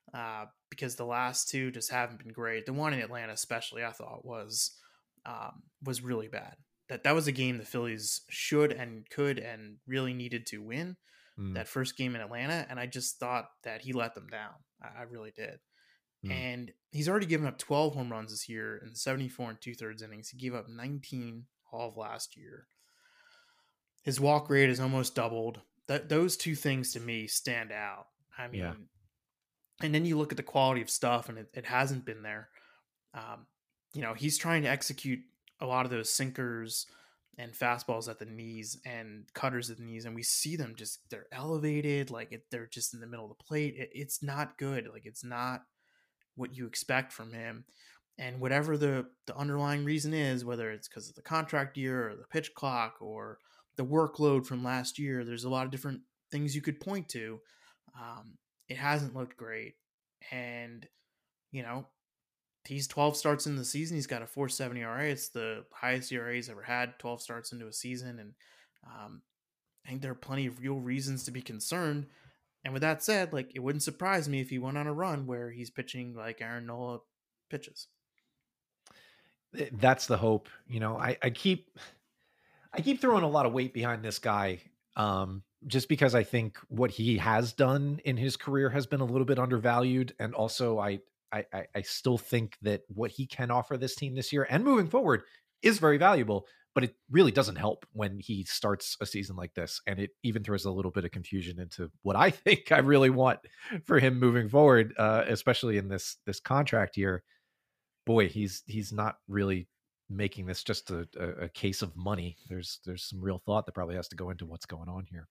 uh, because the last two just haven't been great. The one in Atlanta, especially, I thought was um, was really bad. That that was a game the Phillies should and could and really needed to win. Mm. That first game in Atlanta, and I just thought that he let them down. I, I really did. Mm. And he's already given up twelve home runs this year in seventy-four and two thirds innings. He gave up nineteen all of last year. His walk rate is almost doubled. That those two things to me stand out. I mean, Yeah. and then you look at the quality of stuff, and it, it hasn't been there. Um, you know, he's trying to execute a lot of those sinkers and fastballs at the knees and cutters at the knees, and we see them just they're elevated, like it, they're just in the middle of the plate. It, it's not good. Like it's not what you expect from him. And whatever the the underlying reason is, whether it's because of the contract year or the pitch clock or the workload from last year, there's a lot of different things you could point to. Um, it hasn't looked great. And, you know, he's twelve starts in the season. He's got a four point seven E R A. It's the highest E R A he's ever had, twelve starts into a season. And um, I think there are plenty of real reasons to be concerned. And with that said, like, it wouldn't surprise me if he went on a run where he's pitching like Aaron Nola pitches. That's the hope. You know, I, I keep, I keep throwing a lot of weight behind this guy. Um, just because I think what he has done in his career has been a little bit undervalued. And also I, I, I still think that what he can offer this team this year and moving forward is very valuable, but it really doesn't help when he starts a season like this. And it even throws a little bit of confusion into what I think I really want for him moving forward, uh, especially in this, this contract year. Boy, he's, he's not really making this just a, a, a case of money. There's, there's some real thought that probably has to go into what's going on here.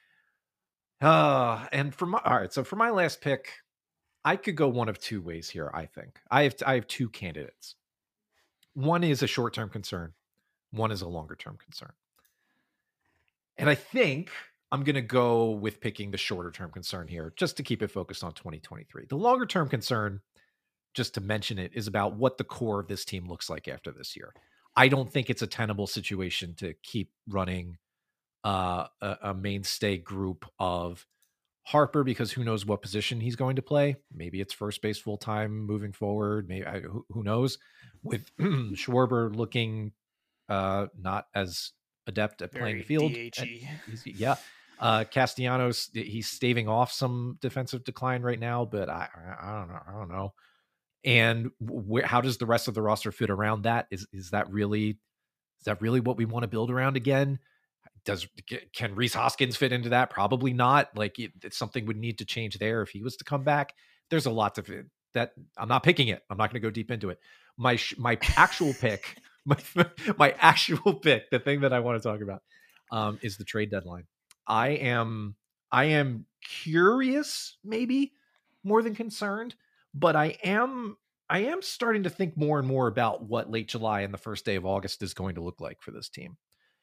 Uh, and for my, all right. So for my last pick, I could go one of two ways here. I think I have, I have two candidates. One is a short-term concern. One is a longer-term concern. And I think I'm going to go with picking the shorter-term concern here, just to keep it focused on twenty twenty-three. The longer-term concern, just to mention it, is about what the core of this team looks like after this year. I don't think it's a tenable situation to keep running uh, a, a mainstay group of Harper, because who knows what position he's going to play. Maybe it's first base full time moving forward. Maybe I, who, who knows? With Schwarber looking uh, not as adept at playing the field. At, yeah, uh, Castellanos, he's staving off some defensive decline right now, but I, I don't know. I don't know. And where, how does the rest of the roster fit around that? Is is that really is that really what we want to build around again? Does can Rhys Hoskins fit into that? Probably not. Like it, it's something would need to change there if he was to come back. There's a lot to fit. That I'm not picking it. I'm not going to go deep into it. My my actual pick, my my actual pick, the thing that I want to talk about, um, is the trade deadline. I am I am curious, maybe more than concerned, but I am I am starting to think more and more about what late July and the first day of August is going to look like for this team.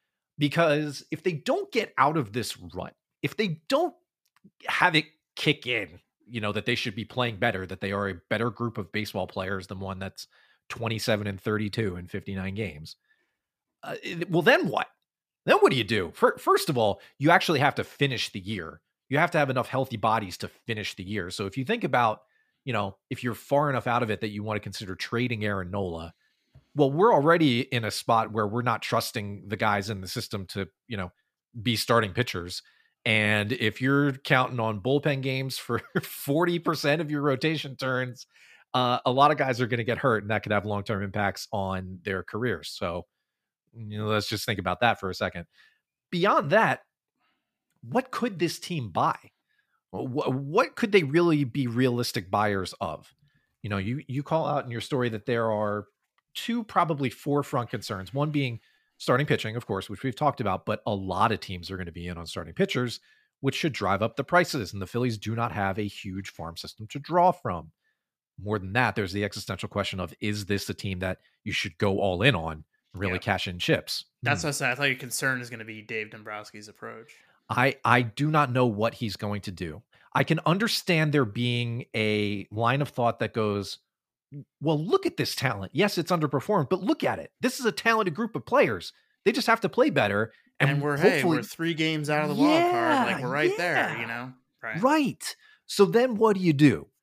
Because if they don't get out of this rut, if they don't have it kick in, you know, that they should be playing better, that they are a better group of baseball players than one that's twenty-seven and thirty-two in fifty-nine games. Uh, well, then what? Then what do you do? First of all, you actually have to finish the year. You have to have enough healthy bodies to finish the year. So if you think about, you know, if you're far enough out of it that you want to consider trading Aaron Nola, well, we're already in a spot where we're not trusting the guys in the system to, you know, be starting pitchers. And if you're counting on bullpen games for forty percent of your rotation turns, uh, a lot of guys are going to get hurt, and that could have long-term impacts on their careers. So, you know, let's just think about that for a second. Beyond that, what could this team buy? What, what could they really be realistic buyers of? You know, you, you call out in your story that there are two probably forefront concerns, one being starting pitching, of course, which we've talked about, but a lot of teams are going to be in on starting pitchers, which should drive up the prices. And the Phillies do not have a huge farm system to draw from. More than that, there's the existential question of, is this a team that you should go all in on, really yeah. cash in chips? That's hmm. what I said. I thought your concern is going to be Dave Dombrowski's approach. I, I do not know what he's going to do. I can understand there being a line of thought that goes, well, look at this talent. Yes, it's underperformed, but look at it. This is a talented group of players. They just have to play better. And, and we're, hey, we're three games out of the yeah, wild card. Like, we're right yeah. there, you know? Right. Right. So then what do you do?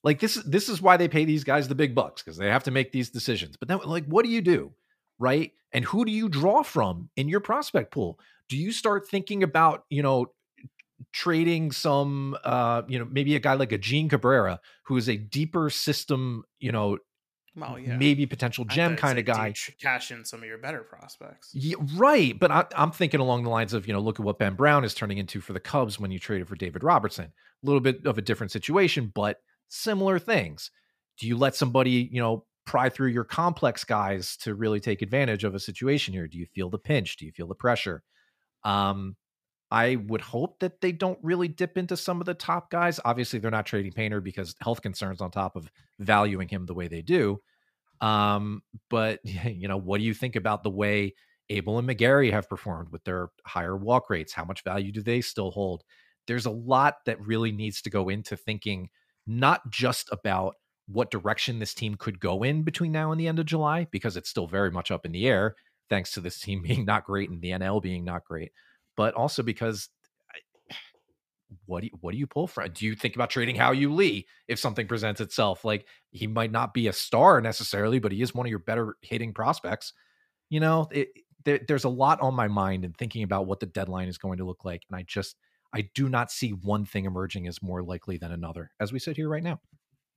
Like this, this is why they pay these guys the big bucks, because they have to make these decisions. But then, like, what do you do, right? And who do you draw from in your prospect pool? Do you start thinking about, you know, trading some, uh, you know, maybe a guy like a Gene Cabrera, who is a deeper system, you know, well, yeah. maybe potential gem kind of guy. Cash in some of your better prospects. Yeah, right. But I, I'm thinking along the lines of, you know, look at what Ben Brown is turning into for the Cubs when you traded for David Robertson. A little bit of a different situation, but similar things. Do you let somebody, you know, pry through your complex guys to really take advantage of a situation here? Do you feel the pinch? Do you feel the pressure? Um, I would hope that they don't really dip into some of the top guys. Obviously, they're not trading Painter because health concerns on top of valuing him the way they do. Um, but, you know, what do you think about the way Abel and McGarry have performed with their higher walk rates? How much value do they still hold? There's a lot that really needs to go into thinking not just about what direction this team could go in between now and the end of July, because it's still very much up in the air, thanks to this team being not great and the N L being not great, but also because what do you, what do you pull from? Do you think about trading Hao-Yu Lee if something presents itself? Like, he might not be a star necessarily, but he is one of your better hitting prospects. You know, it, there, there's a lot on my mind and thinking about what the deadline is going to look like. And I just, I do not see one thing emerging as more likely than another as we sit here right now.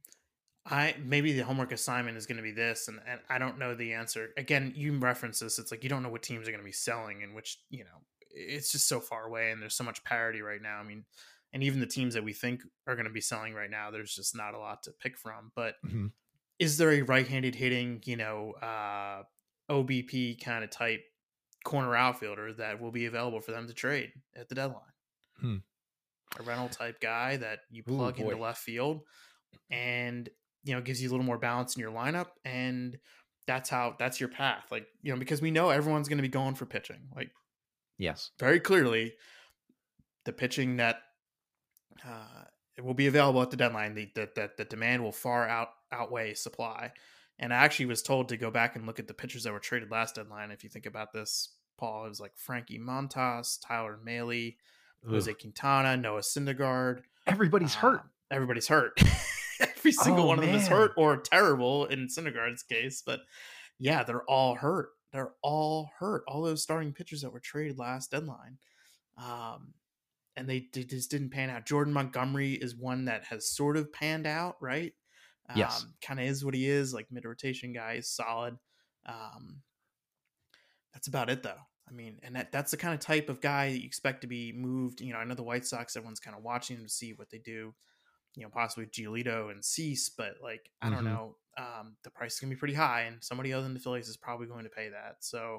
I maybe the homework assignment is going to be this, and, and I don't know the answer. Again, you reference this. It's like you don't know what teams are going to be selling, and which, you know, it's just so far away, and there's so much parity right now. I mean, and even the teams that we think are going to be selling right now, there's just not a lot to pick from. But mm-hmm. is there a right-handed hitting, you know, uh, O B P kind of type corner outfielder that will be available for them to trade at the deadline? Hmm. A rental type guy that you plug Ooh, into left field and, you know, gives you a little more balance in your lineup. And that's how, that's your path. Like, you know, because we know everyone's going to be going for pitching. Like, yes, very clearly the pitching that uh, it will be available at the deadline, the, the, the, the demand will far out outweigh supply. And I actually was told to go back and look at the pitchers that were traded last deadline. If you think about this, Paul, it was like Frankie Montas, Tyler Mahle, Jose Quintana, Noah Syndergaard. Everybody's uh, hurt. Everybody's hurt. Every single oh, one of them man. is hurt or terrible in Syndergaard's case. But yeah, they're all hurt. They're all hurt. All those starting pitchers that were traded last deadline. Um, and they, they just didn't pan out. Jordan Montgomery is one that has sort of panned out, right? Um, yes. Kind of is what he is, like mid-rotation guy, is solid. Um, that's about it, though. I mean, and that, that's the kind of type of guy that you expect to be moved. You know, I know the White Sox, everyone's kind of watching them to see what they do, you know, possibly Giolito and Cease, but like, I don't mm-hmm. know. Um, the price is going to be pretty high, and somebody other than the Phillies is probably going to pay that. So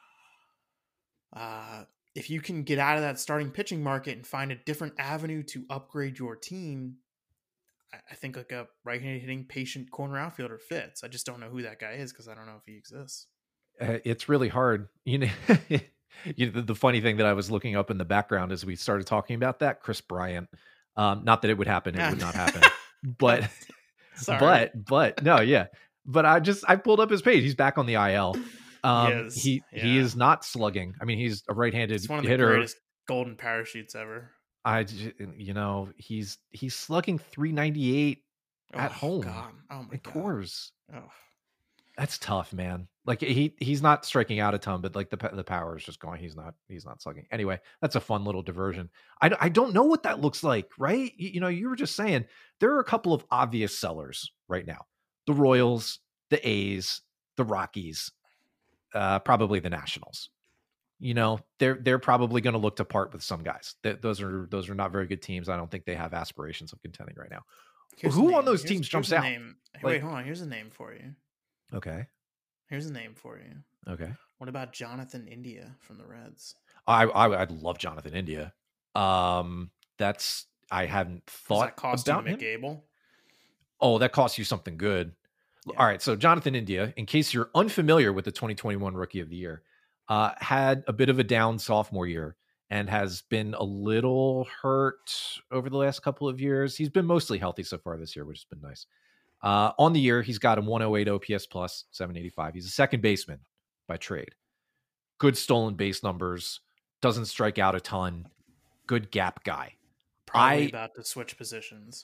uh, if you can get out of that starting pitching market and find a different avenue to upgrade your team, I, I think like a right-handed hitting patient corner outfielder fits. I just don't know who that guy is because I don't know if he exists. Uh, it's really hard. You know, you know the, the funny thing that I was looking up in the background as we started talking about that, Chris Bryant. Um, not that it would happen. It would not happen. But, Sorry. but, but no, yeah. But I just, I pulled up his page. He's back on the I L. Um, he is, he, yeah. he is not slugging. I mean, he's a right-handed it's one of the hitter. greatest golden parachutes ever. I, you know, he's, he's slugging three ninety-eight oh, at home. God. Oh my God. Coors. Oh, that's tough, man. Like he, he's not striking out a ton, but like the the power is just going. He's not, he's not slugging. Anyway, that's a fun little diversion. I, I don't know what that looks like, right? You, you know, you were just saying there are a couple of obvious sellers right now: the Royals, the A's, the Rockies, uh, probably the Nationals. You know, they're they're probably going to look to part with some guys. Th- those are those are not very good teams. I don't think they have aspirations of contending right now. Here's Who on those here's, teams here's jumps out? Name. Hey, like, wait, hold on. Here's a name for you. Okay. Here's a name for you. Okay. What about Jonathan India from the Reds? I, I I'd love Jonathan India. Um, that's I hadn't thought Does that cost about you him. Gable? Oh, that costs you something good. Yeah. All right, so Jonathan India, in case you're unfamiliar with the twenty twenty-one Rookie of the Year, uh, had a bit of a down sophomore year and has been a little hurt over the last couple of years. He's been mostly healthy so far this year, which has been nice. Uh, on the year, he's got a one oh eight O P S plus, seven eighty-five. He's a second baseman by trade. Good stolen base numbers. Doesn't strike out a ton. Good gap guy. Probably I, about to switch positions.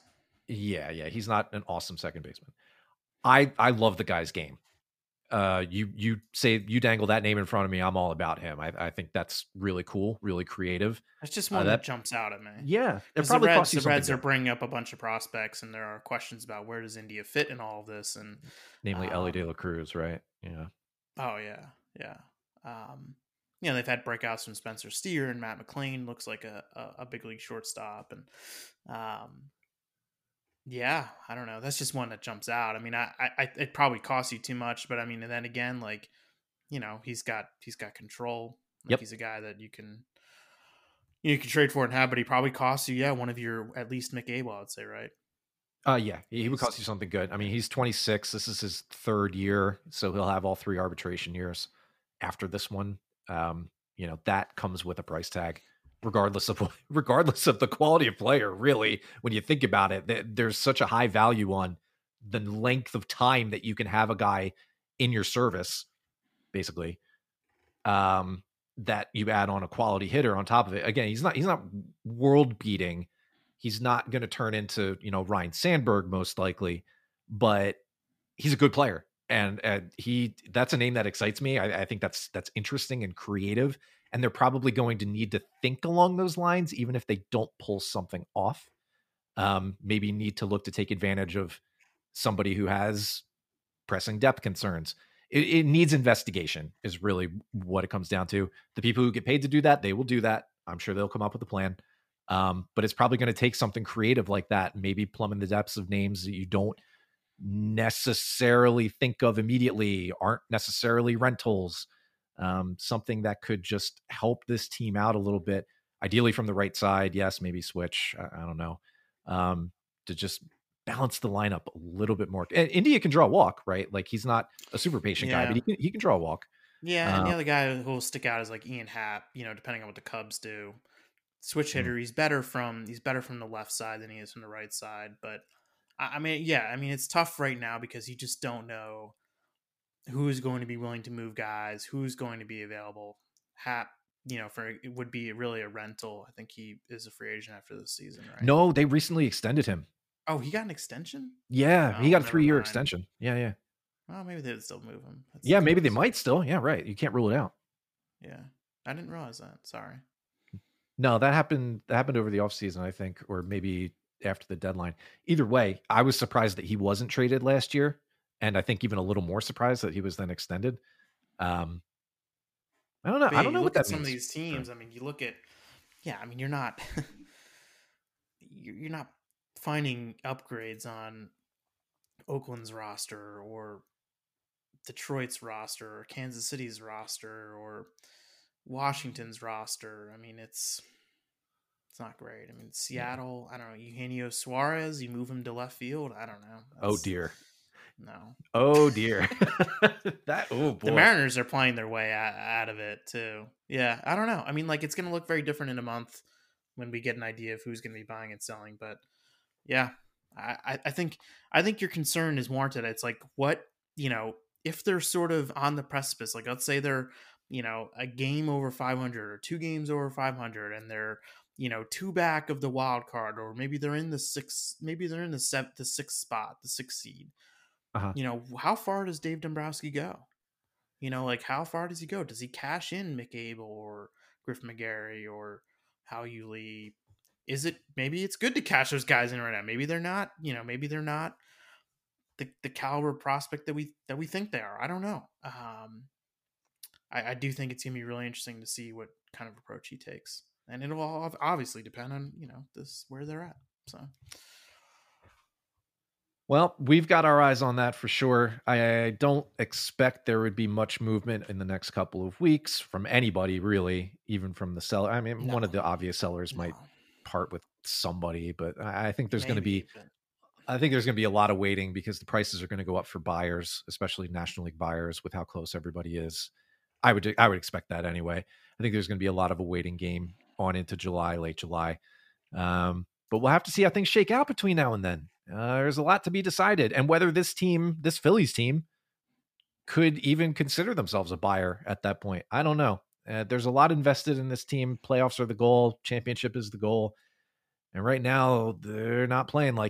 Yeah, yeah, he's not an awesome second baseman. I I love the guy's game. Uh, you you say you dangle that name in front of me, I'm all about him. I I think that's really cool, really creative. That's just Uh, one that that jumps out at me. yeah, it Because the probably costs Reds, you the something Reds are good, bringing up a bunch of prospects, and there are questions about where does India fit in all of this. And namely Ellie De um, La Cruz, right? Yeah, oh yeah, yeah. Um, you know, they've had breakouts from Spencer Steer and Matt McLean. Looks like a, a, a big league shortstop, and um, yeah, I don't know. That's just one that jumps out. I mean, I, I, it probably costs you too much, but I mean, and then again, like, you know, he's got he's got control. Like yep. he's a guy that you can you can trade for and have, but he probably costs you, yeah, one of your at least McAble, I would say, right? Uh, yeah, he he would He's cost you something good. I mean, he's twenty-six. This is his third year, so he'll have all three arbitration years after this one. Um, you know, that comes with a price tag, regardless of what- regardless of the quality of player. Really, when you think about it, th- there's such a high value on the length of time that you can have a guy in your service, basically. Um, that you add on a quality hitter on top of it. Again, he's not he's not world beating. He's not going to turn into, you know, Ryan Sandberg most likely, but he's a good player. And, and he that's a name that excites me. I, I think that's that's interesting and creative. And they're probably going to need to think along those lines, even if they don't pull something off. Um, maybe need to look to take advantage of somebody who has pressing depth concerns. It, it needs investigation is really what it comes down to. The people who get paid to do that, they will do that. I'm sure they'll come up with a plan. Um, but it's probably going to take something creative like that, maybe plumbing the depths of names that you don't necessarily think of immediately, aren't necessarily rentals. Um, something that could just help this team out a little bit, ideally from the right side. Yes, maybe switch. I, I don't know. Um, to just balance the lineup a little bit more. And India can draw a walk, right? Like he's not a super patient guy, yeah, but he can, he can draw a walk. yeah. And Uh, the other guy who will stick out is like Ian Happ. You know, depending on what the Cubs do, switch mm, hitter. He's better from he's better from the left side than he is from the right side. But I, I mean, yeah, I mean, it's tough right now because you just don't know who's going to be willing to move guys, who's going to be available. Hap, you know, for it would be really a rental. I think he is a free agent after this season, right? no, they recently extended him. Oh, he got an extension? Yeah, he Oh, got a never three year mind. extension. Yeah, yeah. Well, maybe they would still move him. That's Yeah, maybe they close. might still. Yeah, right. You can't rule it out. Yeah. I didn't realize that. Sorry. No, that happened that happened over the offseason, I think, or maybe after the deadline. Either way, I was surprised that he wasn't traded last year. And I think even a little more surprised that he was then extended. Um, I don't know. But I yeah, don't you know what look that at some means. of these teams. I mean, you look at, yeah, I mean, you're not, you're not finding upgrades on Oakland's roster or Detroit's roster or Kansas City's roster or Washington's roster. I mean, it's it's not great. I mean, Seattle, I don't know, Eugenio Suarez, you move him to left field. I don't know. Oh That's, dear. no. Oh dear. that oh boy. The Mariners are playing their way out, out of it too. Yeah, I don't know. I mean, like it's going to look very different in a month when we get an idea of who's going to be buying and selling. But yeah, I, I think I think your concern is warranted. It's like what you know if they're sort of on the precipice. Like let's say they're you know a game over five hundred or two games over five hundred, and they're you know two back of the wild card, or maybe they're in the six, maybe they're in the seventh, the sixth spot, the sixth seed. Uh-huh. You know, how far does Dave Dombrowski go? You know, like how far does he go? Does he cash in McAble or Griff McGarry or Hal Yulee? Is it maybe it's good to cash those guys in right now? Maybe they're not. You know, maybe they're not the, the caliber prospect that we that we think they are. I don't know. Um, I, I do think it's gonna be really interesting to see what kind of approach he takes, and it'll all obviously depend on you know this where they're at. So. Well, we've got our eyes on that for sure. I don't expect there would be much movement in the next couple of weeks from anybody, really, even from the seller. I mean, No. one of the obvious sellers No. might part with somebody, but I I think there's going to Maybe, be, but- I think there's going to be a lot of waiting because the prices are going to go up for buyers, especially National League buyers, with how close everybody is. I would, I would expect that anyway. I think there's going to be a lot of a waiting game on into July, late July. Um, but we'll have to see how things shake out between now and then. Uh, there's a lot to be decided, and whether this team, this Phillies team, could even consider themselves a buyer at that point. I don't know. Uh, there's a lot invested in this team. Playoffs are the goal. Championship is the goal. And right now, they're not playing like it.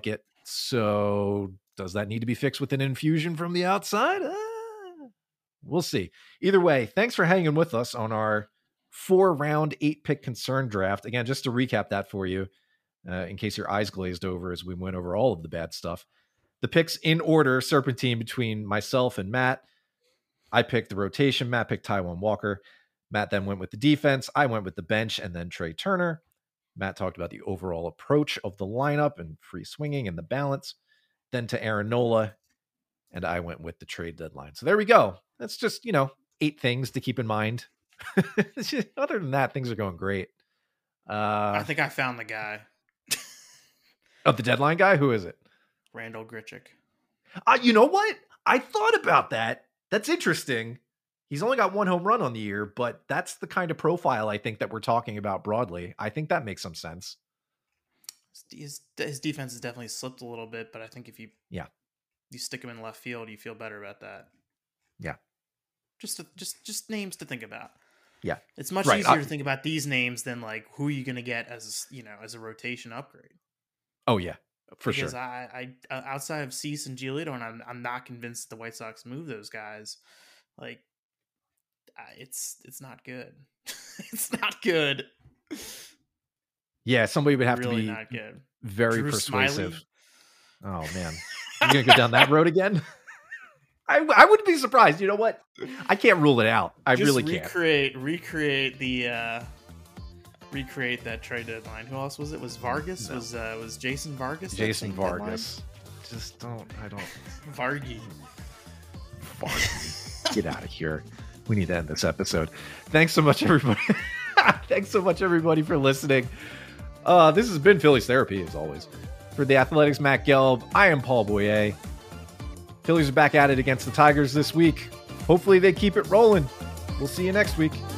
So does that need to be fixed with an infusion from the outside? Uh, we'll see. Either way, thanks for hanging with us on our four round, eight pick concern draft. Again, just to recap that for you, uh, in case your eyes glazed over as we went over all of the bad stuff. The picks in order, serpentine between myself and Matt. I picked the rotation. Matt picked Taijuan Walker. Matt then went with the defense. I went with the bench and then Trey Turner. Matt talked about the overall approach of the lineup and free swinging and the balance. Then to Aaron Nola, and I went with the trade deadline. So there we go. That's just, you know, eight things to keep in mind. Other than that, things are going great. Uh, I think I found the guy. Of the deadline guy? Who is it? Randall Grichuk. Uh, you know what? I thought about that. That's interesting. He's only got one home run on the year, but that's the kind of profile I think that we're talking about broadly. I think that makes some sense. His, his defense has definitely slipped a little bit, but I think if you yeah you stick him in left field, you feel better about that. Yeah, just to, just just names to think about. Yeah, it's much right. easier I, to think about these names than like who are you going to get as you know as a rotation upgrade. Oh yeah, for because sure. I, I outside of Cease and Giolito, and I'm I'm not convinced the White Sox move those guys. Like, it's it's not good. It's not good. Yeah, somebody would have really to be not good. very Drew persuasive. Smiley? Oh man, you gonna go down that road again? I I wouldn't be surprised. You know what? I can't rule it out. I Just really can't. Recreate recreate the uh, recreate that trade deadline. Who else was it? Was Vargas? No. Was uh, was Jason Vargas? Jason Vargas. Just don't. I don't. Vargy. Vargy. Get out of here. We need to end this episode. Thanks so much, everybody. Thanks so much, everybody, for listening. Uh, this has been Phillies Therapy, as always. For the Athletics, Matt Gelb, I am Paul Boyer. Phillies are back at it against the Tigers this week. Hopefully they keep it rolling. We'll see you next week.